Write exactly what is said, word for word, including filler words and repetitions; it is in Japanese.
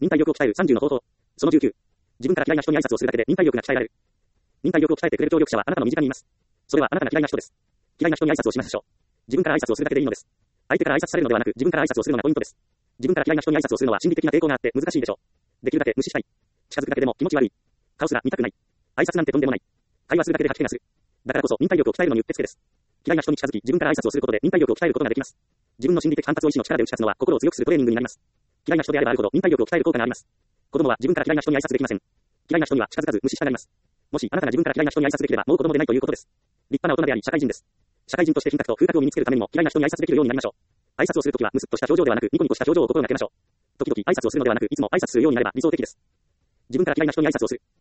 忍耐力を鍛えるさんじゅうの方法。そのじゅうきゅう。自分から嫌いな人に挨拶をするだけで忍耐力が鍛えられる。忍耐力を鍛えてくれる協力者はあなたの身近にいます。それはあなたが嫌いな人です。嫌いな人に挨拶をしましょう。自分から挨拶をするだけでいいのです。相手から挨拶されるのではなく、自分から挨拶をするのがポイントです。自分から嫌いな人に挨拶をするのは心理的な抵抗があって難しいでしょう。できるだけ無視したい。近づくだけでも気持ち悪い。顔すら見たくない。挨拶なんてとんでもない。会話するだけで吐き気がする。だからこそ忍耐力を鍛えるのにうってつけです。嫌いな人に近づき、自分から挨拶をすることで忍耐力を鍛えることができます。自分の心理的反発を意志の力で打ち勝つのは心を強くするトレーニングになります。嫌いな人であればあるほど忍耐力を鍛える効果があります。子供は自分から嫌いな人に挨拶できません。嫌いな人には近づかず無視したがります。もしあなたが自分から嫌いな人に挨拶できればもう子供でないということです。立派な大人であり社会人です。社会人として品格と風格を身につけるためにも嫌いな人に挨拶できるようになりましょう。挨拶をするときはムスッとした表情ではなくニコニコした表情を心がけましょう。時々挨拶をするのではなくいつも挨拶するようになれば理想的です。自分から嫌いな人に挨拶をする。